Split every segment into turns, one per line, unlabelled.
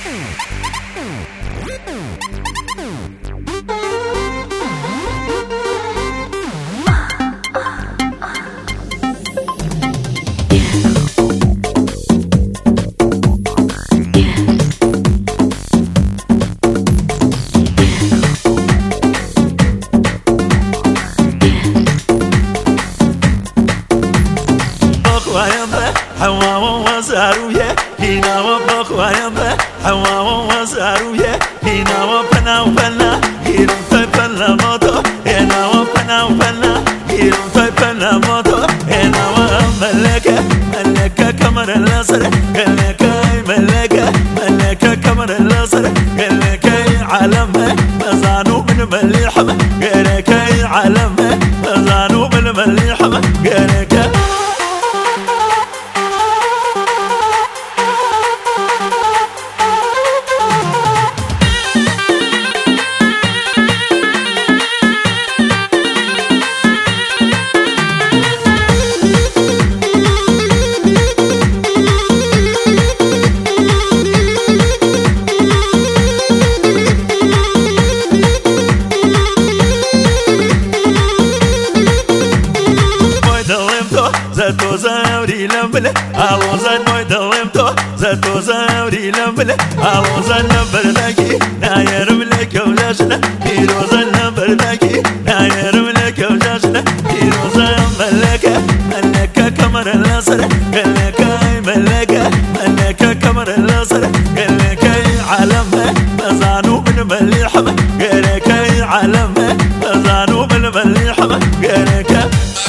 وزاروية هنا وبخوايا حوا وزاروية هنا وبنا وبنا هيرم تبنا موتو هنا وبنا وبنا هيرم تبنا موتو هنا وملكة ملكة كمر الأسر ملكة ملكة ملكة كمر الأسر ملكة عالمه مزانو من مليحمه ملكة عالمه مزانو من مليحمه ملكة زتو زاوري لمبل عوزن موي دومتو زتو زاوري لمبل عوزن لمبرداكي نايرم لك وجاشنا بيروزن لمبرداكي نايرم لك وجاشنا بيروزن ملكة ملكة كمر الأسر ملكة ملكة ملكة كمر الأسر ملكة عالمه مزانو من مليحمه ملكة عالمه مزانو من مليحمه ملكة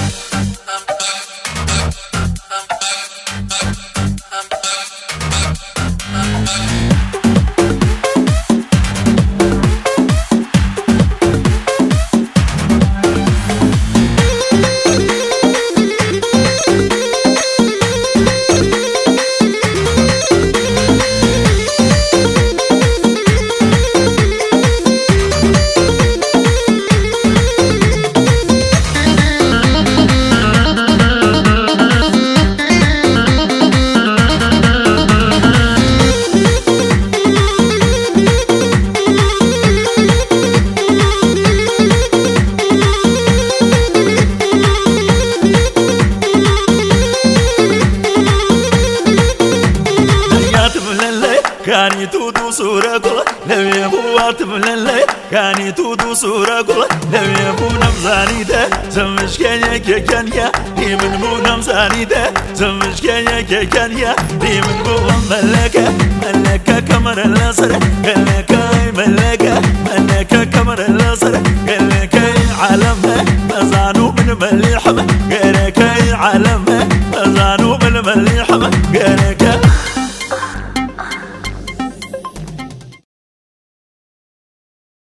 كاني تودو صورة كلا لم يبوات مللي كاني تودو صورة كلا لم يبو نمزاني ده زمش كانيا كيكانيا دي من بو نمزاني ده زمش كانيا كيكانيا دي من بو ملكة ملكة كمر الأسر ملكة ملكة ملكة كمر الأسر ملكة عالمه مزانو من مليحمه ملكة عالمه مزانو من مليحمه